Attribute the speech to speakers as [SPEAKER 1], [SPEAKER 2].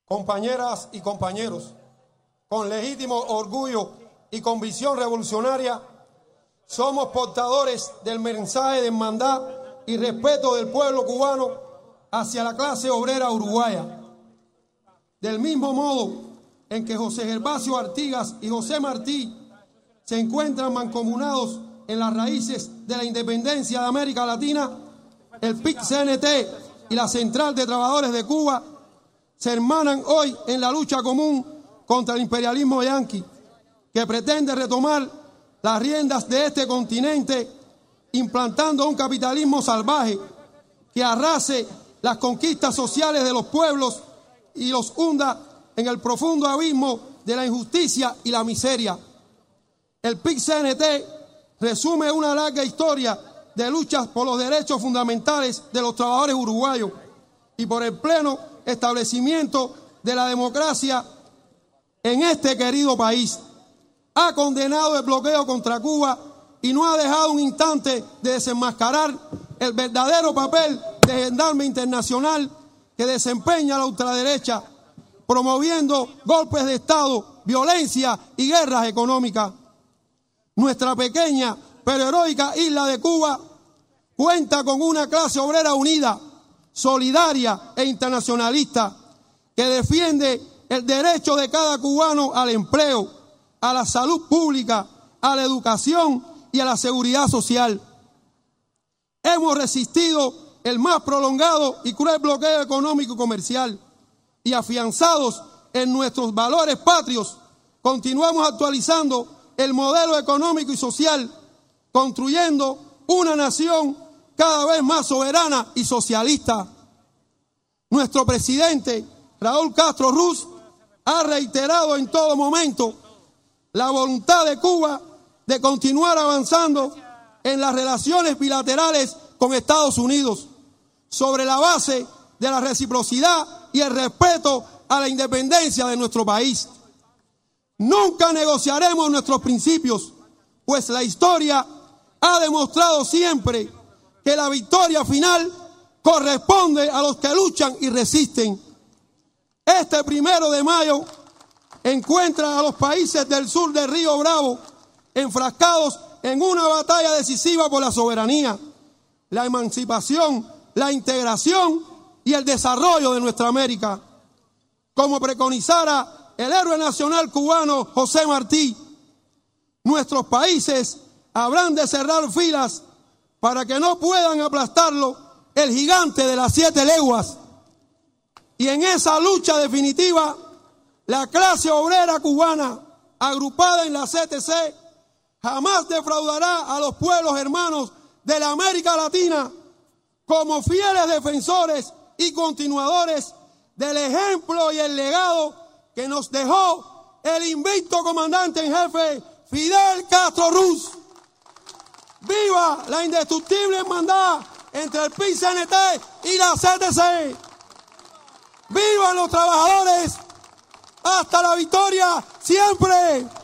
[SPEAKER 1] Compañeras y compañeros, con legítimo orgullo y con visión revolucionaria, somos portadores del mensaje de hermandad y respeto del pueblo cubano hacia la clase obrera uruguaya. Del mismo modo en que José Gervasio Artigas y José Martí se encuentran mancomunados en las raíces de la independencia de América Latina, el PIC-CNT y la Central de Trabajadores de Cuba se hermanan hoy en la lucha común contra el imperialismo yanqui, que pretende retomar las riendas de este continente, implantando un capitalismo salvaje que arrase las conquistas sociales de los pueblos y los hunda en el profundo abismo de la injusticia y la miseria. El PIC-CNT resume una larga historia de luchas por los derechos fundamentales de los trabajadores uruguayos y por el pleno establecimiento de la democracia en este querido país. Ha condenado el bloqueo contra Cuba y no ha dejado un instante de desenmascarar el verdadero papel de gendarme internacional que desempeña la ultraderecha, promoviendo golpes de Estado, violencia y guerras económicas. Nuestra pequeña pero heroica isla de Cuba cuenta con una clase obrera unida, solidaria e internacionalista, que defiende el derecho de cada cubano al empleo, a la salud pública, a la educación y a la seguridad social. Hemos resistido el más prolongado y cruel bloqueo económico y comercial, y afianzados en nuestros valores patrios, continuamos actualizando el modelo económico y social, construyendo una nación cada vez más soberana y socialista. Nuestro presidente, Raúl Castro Ruz, ha reiterado en todo momento la voluntad de Cuba de continuar avanzando en las relaciones bilaterales con Estados Unidos, sobre la base de la reciprocidad y el respeto a la independencia de nuestro país. Nunca negociaremos nuestros principios, pues la historia ha demostrado siempre que la victoria final corresponde a los que luchan y resisten. Este 1 de mayo encuentra a los países del sur del Río Bravo enfrascados en una batalla decisiva por la soberanía, la emancipación, la integración y el desarrollo de nuestra América. Como preconizara el héroe nacional cubano José Martí, nuestros países habrán de cerrar filas para que no puedan aplastarlo el gigante de las 7 leguas. Y en esa lucha definitiva, la clase obrera cubana, agrupada en la CTC, jamás defraudará a los pueblos hermanos de la América Latina, como fieles defensores y continuadores del ejemplo y el legado que nos dejó el invicto comandante en jefe Fidel Castro Ruz. ¡Viva la indestructible hermandad entre el PIC-CNT y la CTC! ¡Vivan los trabajadores! ¡Hasta la victoria siempre!